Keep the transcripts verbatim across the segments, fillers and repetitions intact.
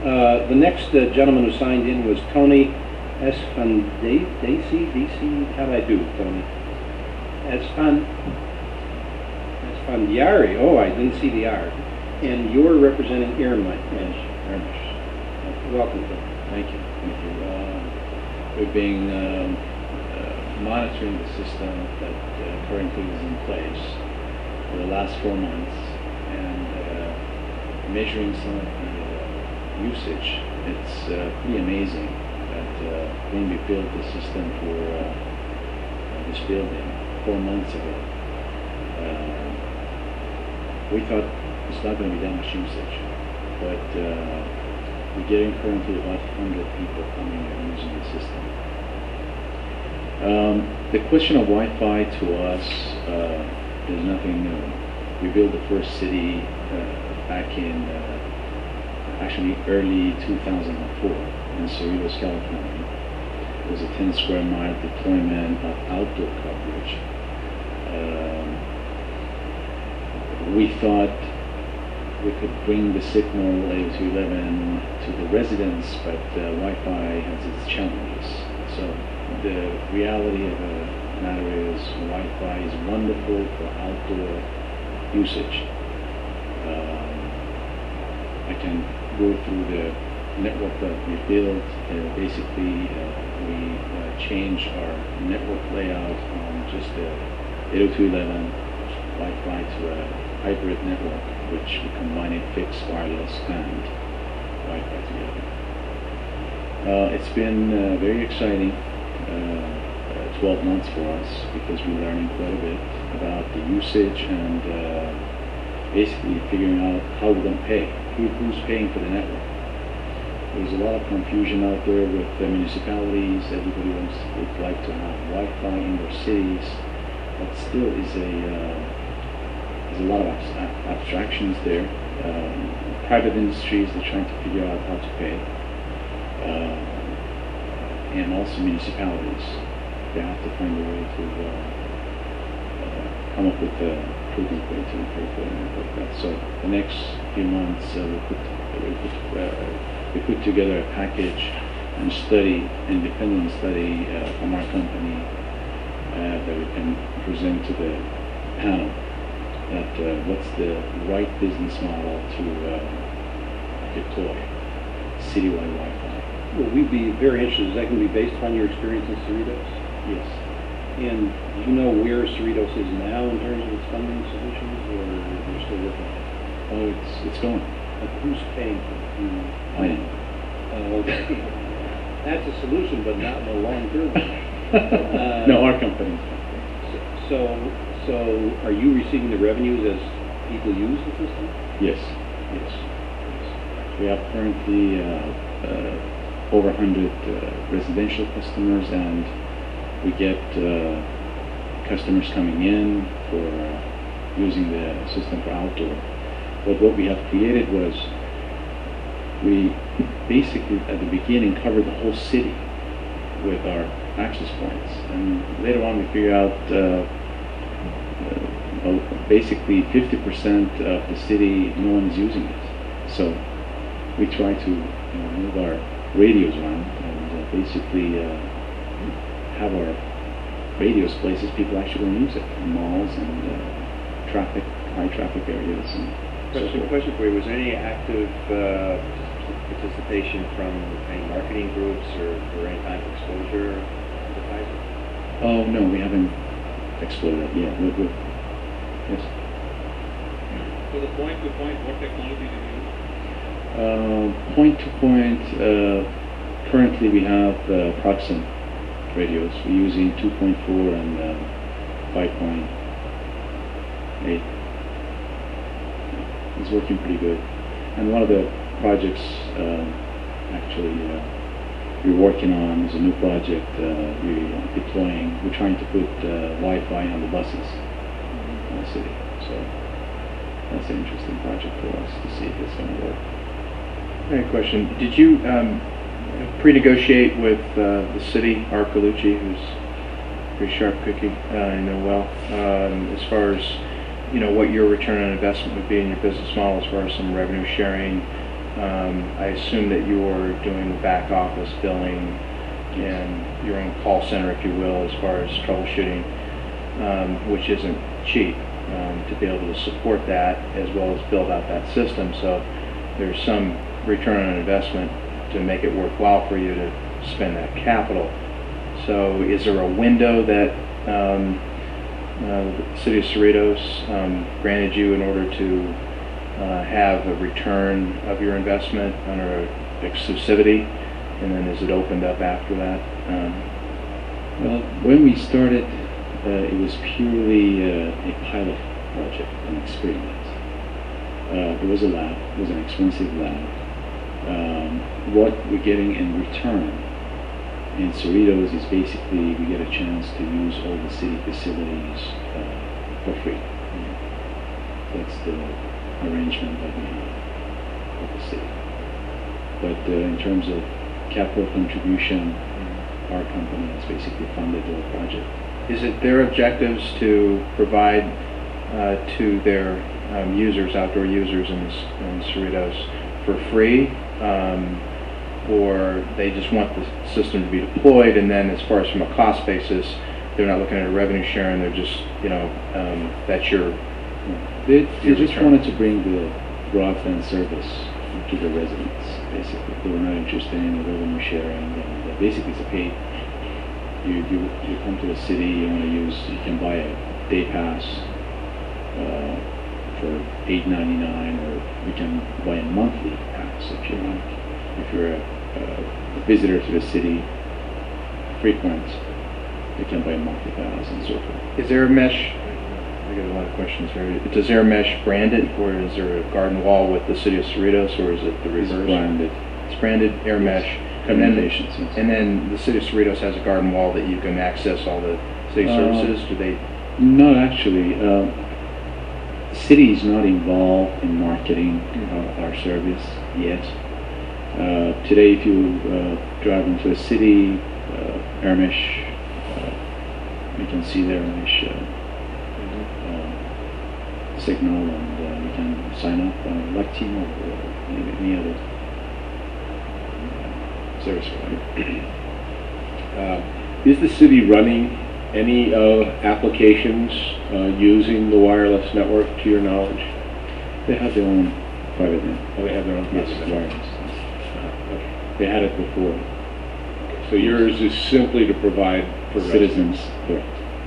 Uh, the next uh, gentleman who signed in was Tony Esfandiari. D C, how do I do, Tony? Esfan, Esfandiari. Oh, I didn't see the R. And you're representing Irma. Yes, Irma. Welcome, Tony. Thank you. Thank you. Uh, we've been um, uh, monitoring the system that uh, currently is in place for the last four months and uh, measuring some of the uh, usage. It's uh, pretty amazing that uh, when we built the system for uh, this building four months ago, uh, we thought it's not going to be that much usage, but uh, we're getting currently about one hundred people coming and using the system. Um, the question of Wi-Fi to us uh, is nothing new. We built the first city uh, back in uh, actually early two thousand four in Cerritos, California. It was a ten square mile deployment of outdoor coverage. Um, we thought we could bring the signal A O two eleven to the residents, but uh, Wi-Fi has its challenges. So the reality of the matter is Wi-Fi is wonderful for outdoor usage. Um, I can go through the network that we built. Uh, basically, uh, we uh, changed our network layout from just a eight oh two dot eleven Wi-Fi to a hybrid network, which we combine fixed, wireless, and Wi-Fi together. Uh, it's been uh, very exciting, uh, uh, twelve months for us, because we're learning quite a bit about the usage and uh, basically figuring out how we're going to pay, Who, who's paying for the network. There's a lot of confusion out there with the municipalities. Everybody wants would like to have Wi-Fi in their cities, but still is a uh, there's a lot of abs abstractions there. Um, private industries, they're trying to figure out how to pay, uh, and also municipalities. They have to find a way to uh, uh, come up with a prudent way to pay for the network. That so the next few months uh, we put we put. Uh, We put together a package and study, independent study uh, from our company uh, that we can present to the panel. That uh, what's the right business model to uh, deploy citywide Wi-Fi? Well, we'd be very interested. Is that going to be based upon your experience in Cerritos? Yes. And do you know where Cerritos is now in terms of its funding solutions, or you're still working on it? Oh, it's it's going. Like who's paying for it? You, I am. Uh, okay. That's a solution, but not in the long term. uh, No, our company. So, so are you receiving the revenues as people use the system? Yes, yes. yes. We have currently uh, uh, over one hundred uh, residential customers, and we get uh, customers coming in for uh, using the system for outdoor. But what we have created was we basically at the beginning covered the whole city with our access points, and later on we figured out uh, uh, basically fifty percent of the city no one is using it. So we try to you know, move our radios around and uh, basically uh, have our radios places people actually going to use it, in malls and uh, traffic, high traffic areas. And Question, question for you, was there any active uh, participation from any marketing groups or, or any kind of exposure advertising? Oh, no, we haven't explored that yet. We're, we're, yes. So the point to point, what technology do you use? Uh, point to point, uh, currently we have uh, Proxim radios. We're using two point four and uh, five point eight. It's working pretty good. And one of the projects um, actually uh, we're working on is a new project uh, we're deploying. We're trying to put uh, Wi-Fi on the buses in the city. So that's an interesting project for us to see if it's going to work. I have a question. Did you um, pre-negotiate with uh, the city, Art Galucci, who's a pretty sharp cookie, uh, I know well, um, as far as you know what your return on investment would be in your business model, as far as some revenue sharing, Um, I assume that you're doing the back office billing and your own call center, if you will, as far as troubleshooting, um, which isn't cheap, um, to be able to support that as well as build out that system. So there's some return on investment to make it worthwhile for you to spend that capital. So is there a window that um, uh, the City of Cerritos um, granted you in order to uh, have a return of your investment under exclusivity, and then is it opened up after that? Um, Well, when we started, uh, it was purely uh, a pilot project, an experiment. Uh, it was a lab, it was an expensive lab. Um, what we're getting in return in Cerritos is basically we get a chance to use all the city facilities uh, for free. That's the arrangement that we have with the city. But uh, in terms of capital contribution, our company has basically funded the whole project. Is it their objectives to provide uh, to their um, users, outdoor users in, in Cerritos, for free, um, or they just want the system to be deployed, and then as far as from a cost basis, they're not looking at a revenue sharing, they're just, you know, um, that's your... They, they your just return. wanted to bring the broadband service to the residents, basically. They were not interested in the revenue sharing, and uh, basically it's a paid. You, you, you come to the city, you want to use, you can buy a day pass uh, for eight ninety-nine, or you can buy a monthly pass if you like. If you're a, a visitor to the city, frequent, you can buy a monthly pass and so forth. Is there a mesh? I got a lot of questions here. Does Air Mesh brand it, or is there a garden wall with the City of Cerritos, or is it the It's reverse? branded. It's branded Air Mesh. And then, Communications, yes. and then the City of Cerritos has a garden wall that you can access all the city Uh, services. Do they? Not actually. Uh, the city is not involved in marketing uh, our service yet. Uh, today, if you uh, drive into a city, uh, Ermish, uh, you can see the Ermish uh, uh, signal, and uh, you can sign up uh, like T-Mobile or any, any other uh, service provider. Uh, Is the city running any uh, applications uh, using the wireless network, to your knowledge? They have their own private network. Oh, they have their own Yes, private network. wireless. Uh, They had it before. okay. So yours is simply to provide for Citizens, correct.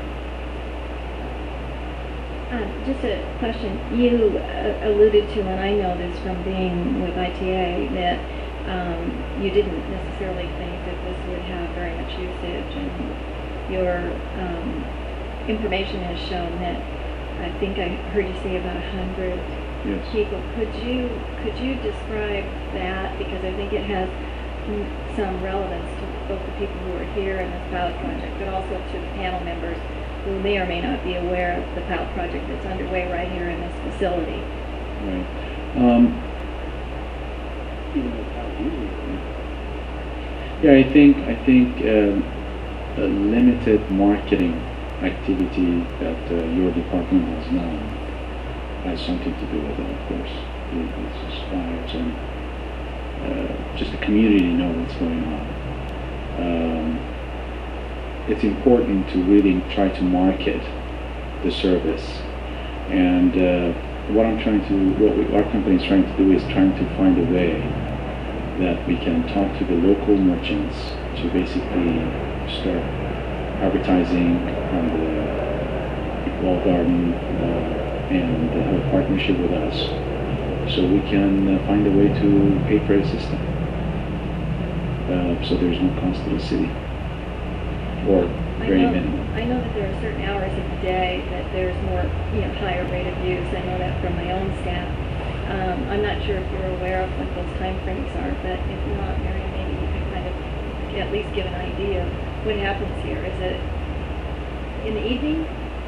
Um, just a question. You uh, alluded to, and I know this from being with I T A, that um, you didn't necessarily think that this would have very much usage, and your um, information has shown that, I think I heard you say about a hundred Yes. people. Could you could you describe that, because I think it has mm, some relevance to both the people who are here in this pilot project, but also to the panel members who may or may not be aware of the pilot project that's underway right here in this facility. Right. Um, Even without using it. yeah, I think I think um, a limited marketing activity that uh, your department has done has something to do with it, of course. It, it's just fires and uh, just the community know what's going on. Um, it's important to really try to market the service, and uh, what I'm trying to, what we, our company is trying to do is trying to find a way that we can talk to the local merchants to basically start advertising on the wall garden uh, and have a partnership with us, so we can uh, find a way to pay for the system. Uh, so there's no cost to the city, or I very know, minimal. I know that there are certain hours of the day that there's more, you know, higher rate of use. I know that from my own staff. Um, I'm not sure if you're aware of what those time frames are, but if not, Mary, maybe you could kind of at least give an idea of what happens here. Is it in the evening?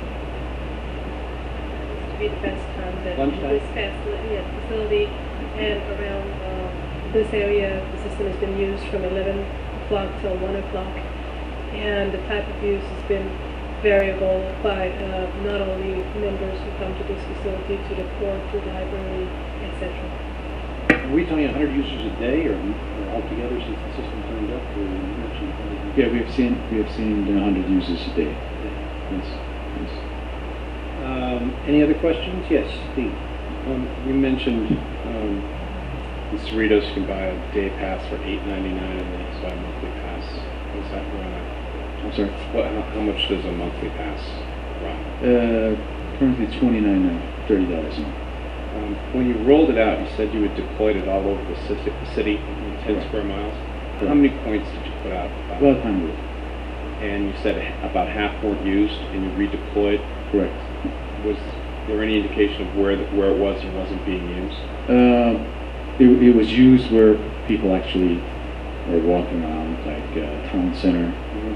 Used to be the best time that Lunchtime? this facility, yeah, facility and around um, this area, the system has been used from eleven o'clock till one o'clock. And the type of use has been variable by uh, not only members who come to this facility, to the court, to the library, et cetera. Are we talking one hundred users a day, or or altogether since the system turned up, or you mentioned one hundred users? Yeah, we have seen, we have seen one hundred users a day. Yes, yes. Um, any other questions? Yes, Steve. Um, you mentioned, um, the Cerritos can buy a day pass for eight ninety-nine and then it's buy a monthly pass. What's that run at? I'm sorry. What, how, how much does a monthly pass run? Uh, currently twenty-nine ninety, thirty dollars a month. Um, when you rolled it out, you said you had deployed it all over the ci- the city in ten Correct. square miles. How Correct. many points did you put out? About? Twelve hundred, And you said about half weren't used and you redeployed. correct. Was there any indication of where, the, where it was and wasn't being used? Uh, it, it was used where people actually were walking around, like uh, town center,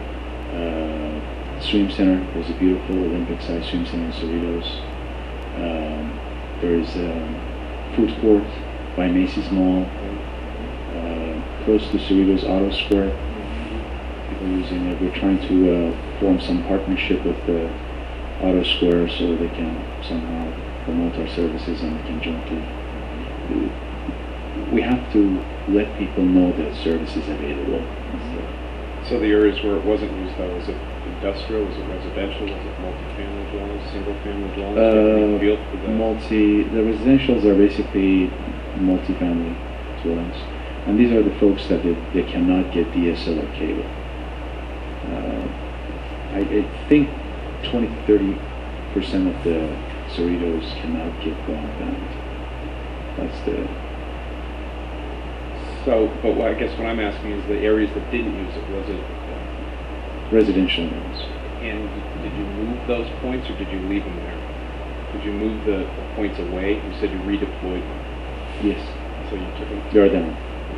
uh, swim center. There's a beautiful Olympic-sized swim center in Cerritos. Um, there's a food court by Macy's Mall, uh, close to Cerritos Auto Square. People using it. We're trying to uh, form some partnership with the Auto Square so they can somehow promote our services and we can jointly. We have to let people know that service is available. So the areas where it wasn't used though, was it industrial, was it residential, was it multifamily dwellings, single-family dwellings? Do you have any Uh, feel for the- multi, the residentials are basically multifamily dwellings. And these are the folks that they, they cannot get D S L or cable. Uh, I, I think twenty to thirty percent of the Cerritos cannot get broadband. That's the, So, but what, I guess what I'm asking is the areas that didn't use it, was it, uh, residential areas. and did you move those points or did you leave them there? Did you move the, the points away? You said you redeployed them, Yes, so you took them? they are down.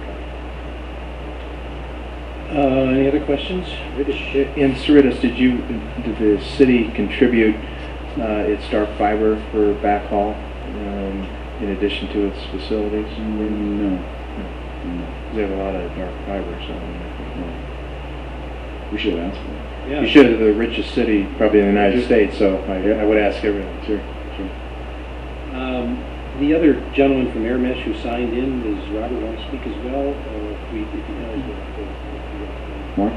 Uh, any other questions? In Cerritos, did you, did the city contribute uh, its dark fiber for backhaul um, in addition to its facilities? No, no. They have a lot of dark fiber, so. We should have asked for it. Yeah. You should have the richest city probably in the United States, so I, I would ask everyone. Sure, sure. Um, the other gentleman from Airmesh who signed in, is Robert want to speak as well? Or if we, if he knows what, what, what, Mark?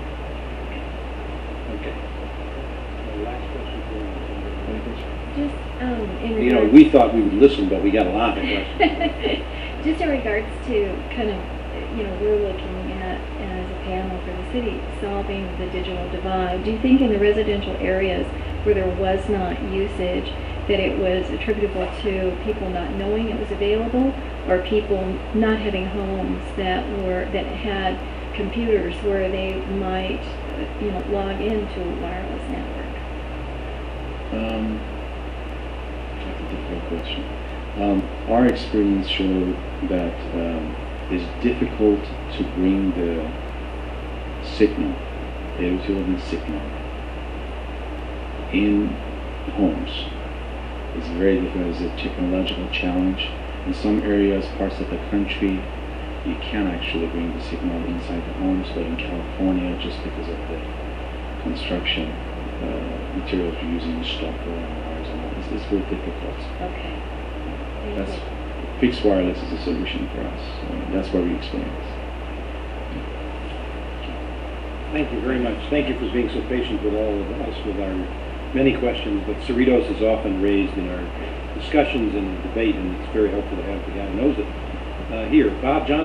okay. Uh, last question for you. Just, um, in regards. You know, we thought we would listen, but we got a lot of questions. Just in regards to kind of, you know, we're looking at, as a panel for the city, solving the digital divide. Do you think in the residential areas where there was not usage, that it was attributable to people not knowing it was available, or people not having homes that were, that had computers where they might, uh, you know, log into a wireless network? Um, that's a difficult question. Um, our experience showed that um, it's difficult to bring the signal, the utility signal, in homes. It's very difficult. It's a technological challenge. In some areas, parts of the country, you can actually bring the signal inside the homes, but in California, just because of the construction uh, materials you're using, stucco and wires and all, it's, it's very difficult. Okay. Thank That's you. fixed wireless is a solution for us. Uh, that's where we explain it. Thank you very much. Thank you for being so patient with all of us with our many questions, but Cerritos is often raised in our discussions and debate, and it's very helpful to have the guy who knows it uh, here. Bob Johnson.